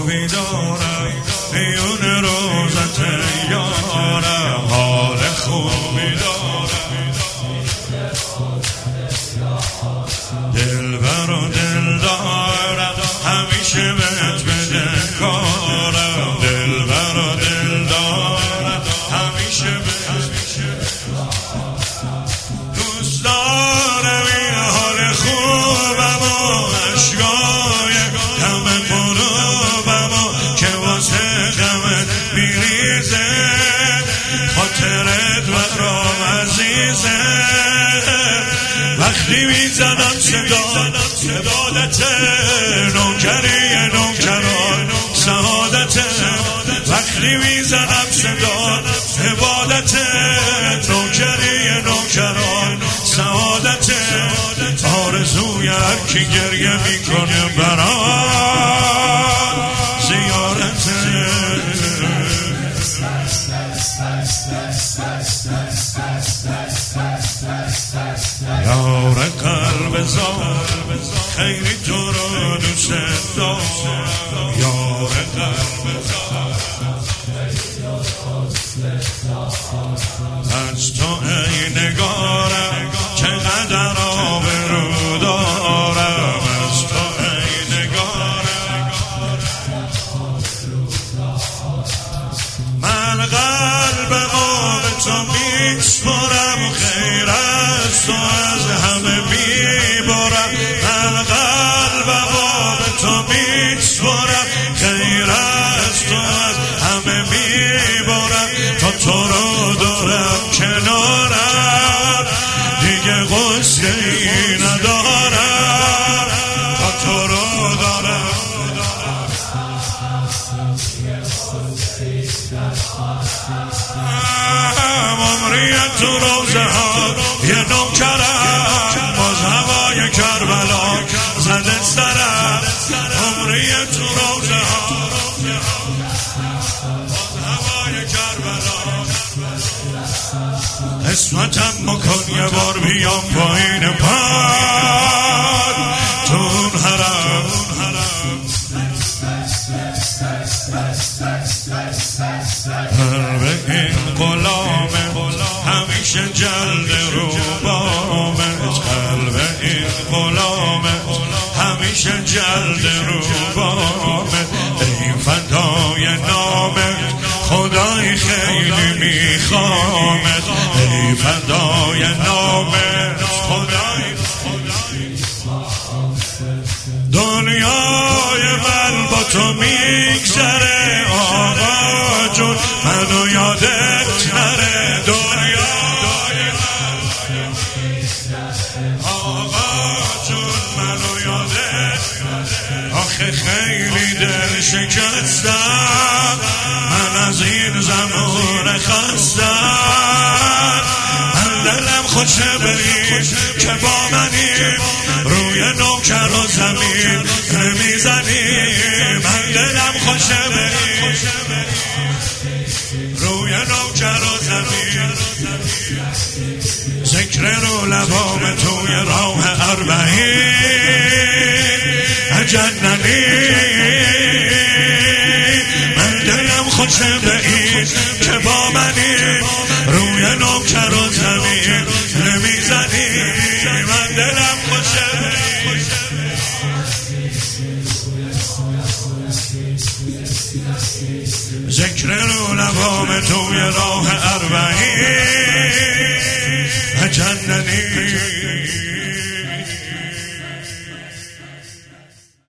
خوبی دارم، میون روزت یارم، حال خوبی دارم، دلبر و دل دارم، همیشه بهت بدهکارم، دلبر و دل دارم، همیشه بهت دوست دارم، این حال خوبم و عشقای غم غروبم و که واسه غمت میریزه، خاطرت برام عزیزه، وقتی میزنم صدا عبادت نوکری نوکران سعادت، وقتی میزنم صدا عبادت نوکری نوکران سعادت، آرزوی هر کی گریه میکنه برام زیارت، یار قلب زار خیلی تو رو دوست دارم، یار قلب زار از تو ای نگارم چقدر آبرو دارم، از تو ای نگارم من قلبمو به تو میسپرم، خیر از تو از همه میبرم، من قلبمو به تو میسپرم، خیر از تو از همه میبرم، تا تو رو دارم کنارم دیگه غصه‌ای ندارم، تا تو رو دارم عمری تو روزه ها یه نوکرم، باز هوای کربلا زده سرم، عمری تو روزه ها باز هوای کربلا اسمتم بکن یه بار بیام پایین پاد تون حرم، قلب این غلامه همیشه جلد رو بامت، قلب این غلامه همیشه جلد رو بامت، ای فدای نامت خدای خیلی میخوامت، ای فدای نامت خدای دنیای من با تو میگذره آقا جون، منو یادت نره دنیای من آقا جون، منو یادت آخه خیلی دل شکستم من از این زمان خستم، من دلم خوشه بری که با منی روی نوکر و زمین نمیزنی، من دلم خوشه بری روی نوکر و زمین، ذکر رو لبام توی راه اربعین جننی، من دلم خوشه به این که با منی روی نوکر و زمین نمیزنی، من دلم خوشه به این ذکر رو لبام توی راه اربعین